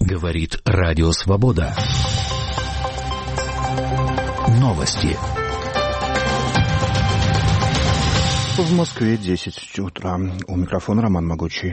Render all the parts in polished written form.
Говорит Радио Свобода. Новости. В Москве 10 утра. У микрофона Роман Могучий.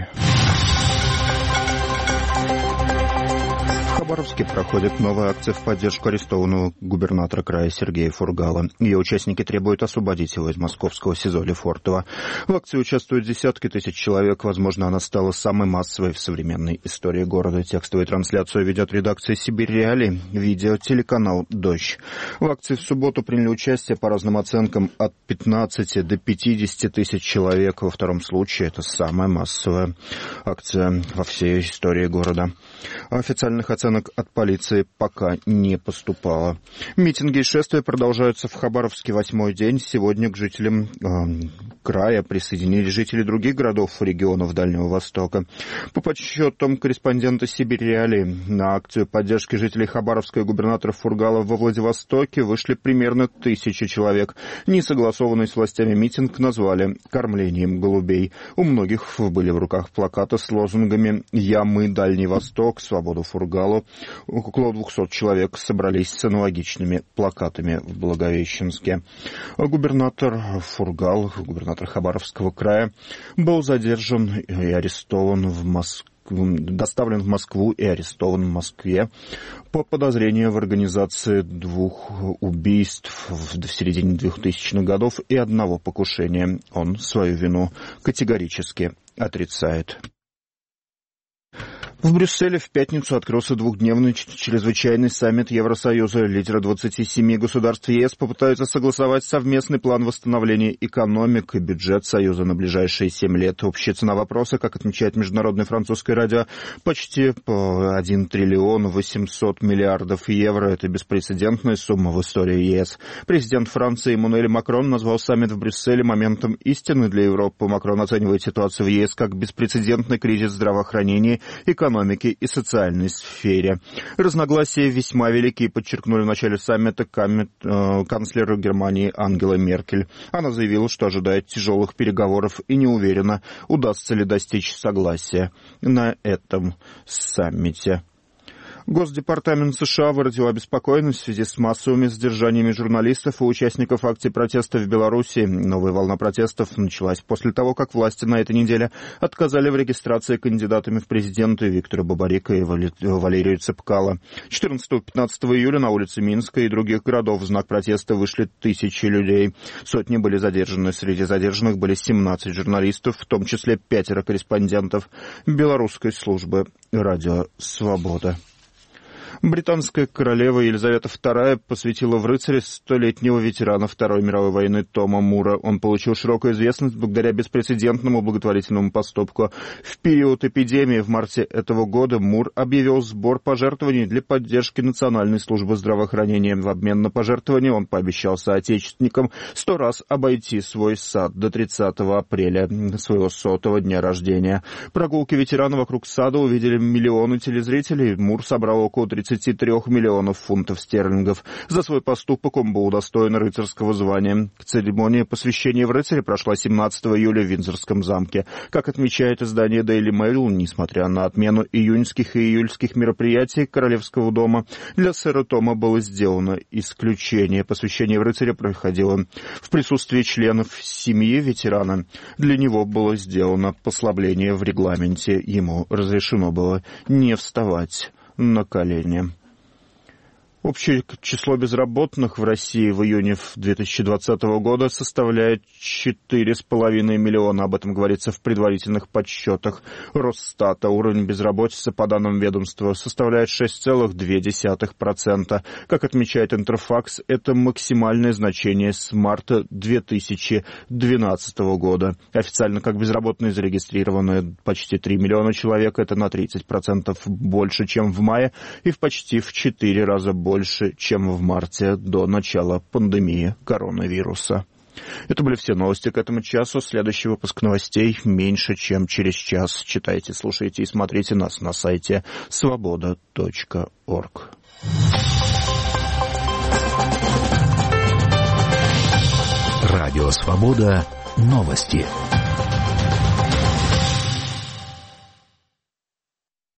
В Хабаровске проходит новая акция в поддержку арестованного губернатора края Сергея Фургала. Ее участники требуют освободить его из московского СИЗО Лефортово. В акции участвуют десятки тысяч человек. Возможно, она стала самой массовой в современной истории города. Текстовую трансляцию ведет редакция «Сибирь Реалии», видео телеканал «Дождь». В акции в субботу приняли участие, по разным оценкам, от 15 до 50 тысяч человек. Во втором случае это самая массовая акция во всей истории города. Официальных оценок от полиции пока не поступало. Митинги и шествия продолжаются в Хабаровске 8-й день. Сегодня к жителям края присоединились жители других городов и регионов Дальнего Востока. По подсчетам корреспондента «Сибирь Реалии», на акцию поддержки жителей Хабаровска и губернатора Фургала во Владивостоке вышли примерно 1000 человек. Несогласованный с властями митинг назвали «кормлением голубей». У многих были в руках плакаты с лозунгами «Я, мы, Дальний Восток», «Свободу Фургалу». Около 200 человек собрались с аналогичными плакатами в Благовещенске. Губернатор Фургал, губернатор Хабаровского края, был задержан и арестован в Москве. Доставлен в Москву и арестован в Москве по подозрению в организации 2 убийств в середине 2000-х годов и 1 покушения. Он свою вину категорически отрицает. В Брюсселе в пятницу открылся 2-дневный чрезвычайный саммит Евросоюза. Лидеры 27 государств ЕС попытаются согласовать совместный план восстановления экономик и бюджет Союза на ближайшие 7 лет. Общая цена вопроса, как отмечает Международное французское радио, почти 1 триллион 800 миллиардов евро. Это беспрецедентная сумма в истории ЕС. Президент Франции Эммануэль Макрон назвал саммит в Брюсселе моментом истины для Европы. Макрон оценивает ситуацию в ЕС как беспрецедентный кризис здравоохранения, экономики и социальной сфере. Разногласия весьма велики, подчеркнули в начале саммита канцлер Германии Ангела Меркель. Она заявила, что ожидает тяжелых переговоров и не уверена, удастся ли достичь согласия на этом саммите. Госдепартамент США выразил обеспокоенность в связи с массовыми задержаниями журналистов и участников акций протеста в Беларуси. Новая волна протестов началась после того, как власти на этой неделе отказали в регистрации кандидатами в президенты Виктора Бабарика и Валерия Цепкала. 14-15 июля на улице Минска и других городов в знак протеста вышли 1000 людей. Сотни были задержаны. Среди задержанных были 17 журналистов, в том числе 5 корреспондентов белорусской службы «Радио Свобода». Британская королева Елизавета II посвятила в рыцаре 100-летнего ветерана Второй мировой войны Тома Мура. Он получил широкую известность благодаря беспрецедентному благотворительному поступку. В период эпидемии в марте этого года Мур объявил сбор пожертвований для поддержки Национальной службы здравоохранения. В обмен на пожертвования он пообещал соотечественникам 100 раз обойти свой сад до 30 апреля, своего 100-го дня рождения. Прогулки ветерана вокруг сада увидели миллионы телезрителей. Мур собрал около 33 миллионов фунтов стерлингов. За свой поступок он был удостоен рыцарского звания. Церемония посвящения в рыцаре прошла 17 июля в Виндзорском замке. Как отмечает издание Daily Mail, несмотря на отмену июньских и июльских мероприятий Королевского дома, для сэра Тома было сделано исключение. Посвящение в рыцаря проходило в присутствии членов семьи ветерана. Для него было сделано послабление в регламенте. Ему разрешено было не вставать на колени. Общее число безработных в России в июне 2020 года составляет 4,5 миллиона. Об этом говорится в предварительных подсчетах Росстата. Уровень безработицы, по данным ведомства, составляет 6,2%. Как отмечает Интерфакс, это максимальное значение с марта 2012 года. Официально как безработные зарегистрированы почти 3 миллиона человек. Это на 30% больше, чем в мае, и почти в 4 раза больше, чем в марте до начала пандемии коронавируса. Это были все новости к этому часу. Следующий выпуск новостей меньше, чем через час. Читайте, слушайте и смотрите нас на сайте svoboda.org. Радио Свобода. Новости.